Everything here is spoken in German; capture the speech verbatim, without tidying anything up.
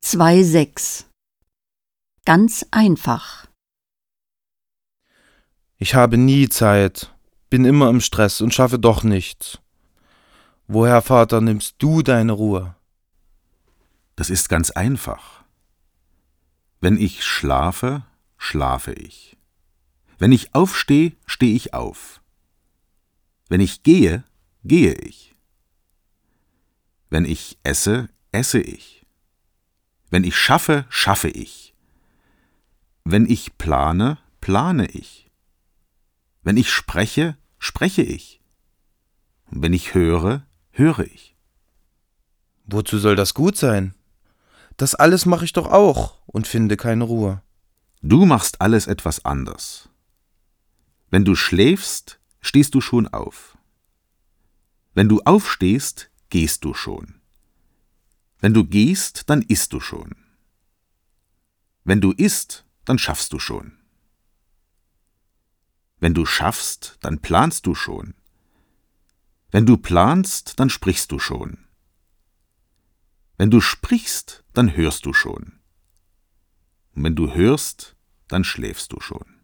zwei sechs. Ganz einfach. Ich habe nie Zeit, bin immer im Stress und schaffe doch nichts. Woher, Vater, nimmst du deine Ruhe? Das ist ganz einfach. Wenn ich schlafe, schlafe ich. Wenn ich aufstehe, stehe ich auf. Wenn ich gehe, gehe ich. Wenn ich esse, esse ich. Wenn ich schaffe, schaffe ich. Wenn ich plane, plane ich. Wenn ich spreche, spreche ich. Und wenn ich höre, höre ich. Wozu soll das gut sein? Das alles mache ich doch auch und finde keine Ruhe. Du machst alles etwas anders. Wenn du schläfst, stehst du schon auf. Wenn du aufstehst, gehst du schon. Wenn du gehst, dann isst du schon. Wenn du isst, dann schaffst du schon. Wenn du schaffst, dann planst du schon. Wenn du planst, dann sprichst du schon. Wenn du sprichst, dann hörst du schon. Und wenn du hörst, dann schläfst du schon.